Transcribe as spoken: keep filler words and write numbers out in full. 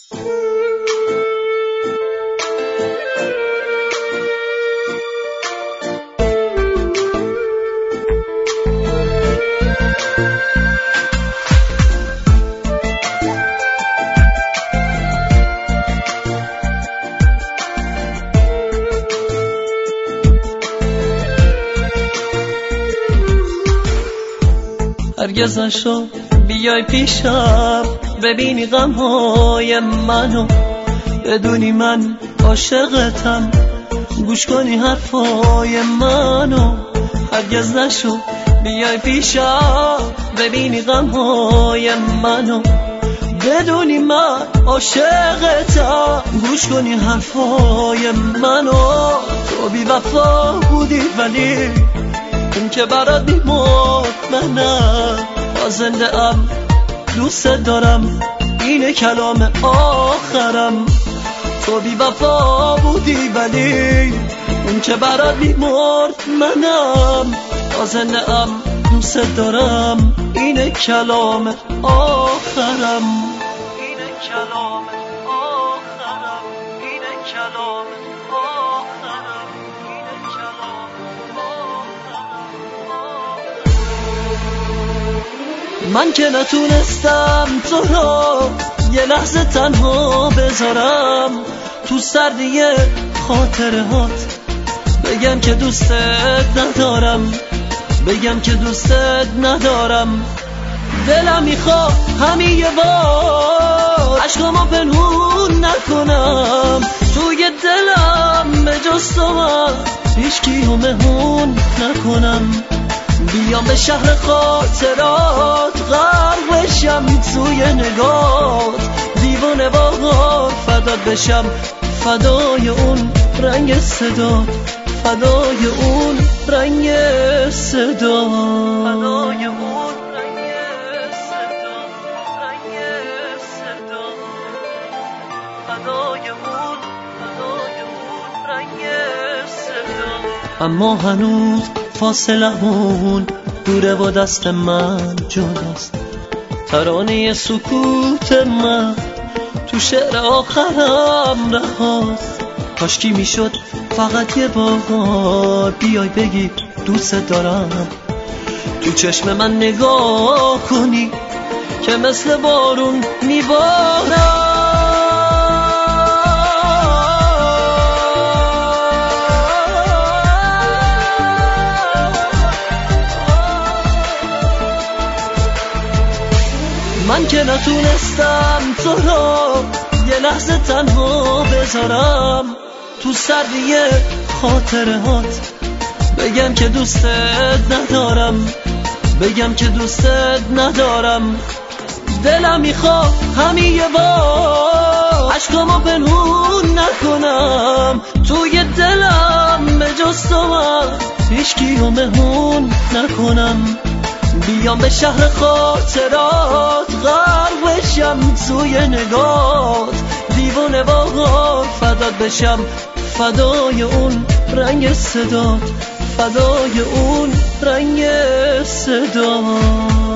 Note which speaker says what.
Speaker 1: هرگز نشو بیای پیشم ببینی غمهای منو، بدونی من عاشقتم، گوش کنی حرفای منو. هرگز نشو بیای پیشم ببینی غمهای منو، بدونی من عاشقتم، گوش کنی حرفای منو. تو بی وفا بودی ولی اون که برات بیمرد منم، با زنده ام دوست دارم، اینه کلام آخرم. تو بی وفا بودی ولی اون که برات بیمرد منم، با زنده ام دوست دارم، اینه کلام آخرم. اینه کلام آخرم. اینه کلام آخرم. اینه کلام آخرم. من که نتونستم تو رو یه لحظه تنها بذارم تو سردی خاطرهات، بگم که دوستت ندارم، بگم که دوستت ندارم. دلم میخواد همین یه بار عشقامو پنهون نکنم، توی دلم به جز تو من هیچکیو مهمون نکنم. بیام به شهر خاطرات غرق بشم توی نگات، دیوانه باهات فدات بشم، فدای اون رنگ صدات، فدای اون رنگ صدا، فدای اون رنگ صدا، رنگ صدا، فدای اون، فدای اون رنگ صدا. اما هنوز فاصلمون دوره و دست من جداست، ترانه سکوت من تو شعر آخرم رهاست. کاشکی میشد فقط یه بار بیای بگی دوست دارم، تو چشم من نگاه کنی که مثل بارون میبارم. من که نتونستم تو رو یه لحظه تنها بذارم تو سردی خاطرهات، بگم که دوستت ندارم، بگم که دوستت ندارم. دلم میخواد همین یه بار عشقامو پنهون نکنم، توی دلم به جز تو من هیچکیو مهمون نکنم. بیام به شهر خاطرات غرق بشم توی نگات، دیوانه باهات فدات بشم، فدای اون رنگ صدات، فدای اون رنگ صدات.